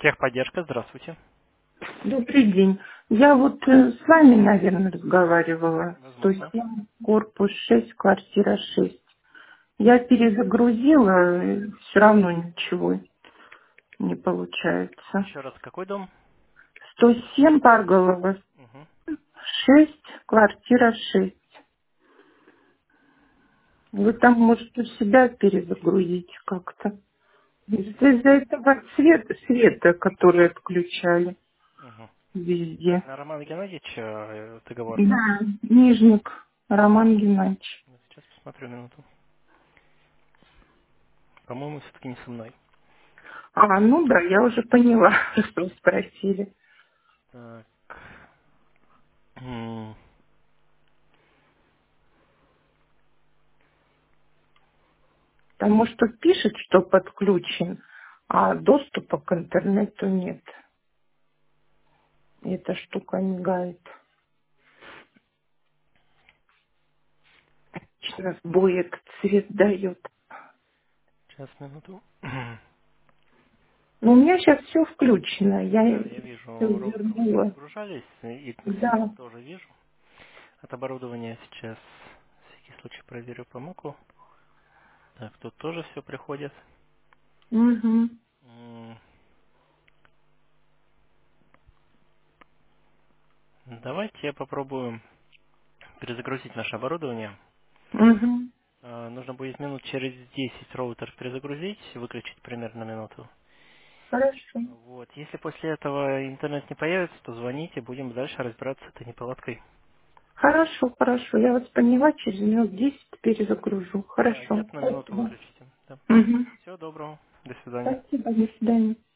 Техподдержка, здравствуйте. Добрый день. Я вот с вами, наверное, разговаривала. Возможно. 107, корпус 6, квартира 6. Я перезагрузила, все равно ничего не получается. Еще раз, какой дом? 107 Парголова, Угу. 6, квартира 6. Вы там, может, у себя перезагрузите как-то. Из-за этого света, который отключали Угу. везде. Так, на Романа Геннадьевича договор. Да, Нижник Роман Геннадьевич. Ну, сейчас посмотрю минуту. По-моему, все-таки не со мной. Ну да, я уже поняла, что вы спросили. Так. Потому что пишет, что подключен, а доступа к интернету нет. И эта штука мигает. Сейчас будет цвет дает. Сейчас, минуту. Но у меня сейчас все включено. Я Да, я все вижу, роутеры у вас вернула. перезагружались, и свет Да. тоже вижу. От оборудования сейчас, на всякий случай, проверю по маку. Так, тут тоже все приходит. Угу. М, Давайте я попробую перезагрузить наше оборудование. Угу. Нужно будет минут через 10 роутер перезагрузить, выключить примерно на минуту. Хорошо. Вот. Если после этого интернет не появится, то звоните, будем дальше разбираться с этой неполадкой. Хорошо, хорошо. Я вас поняла, через минут 10 перезагружу. Да, Хорошо. где-то на минуту Спасибо. выключите. Да. Угу. Всего доброго. До свидания. Спасибо. До свидания.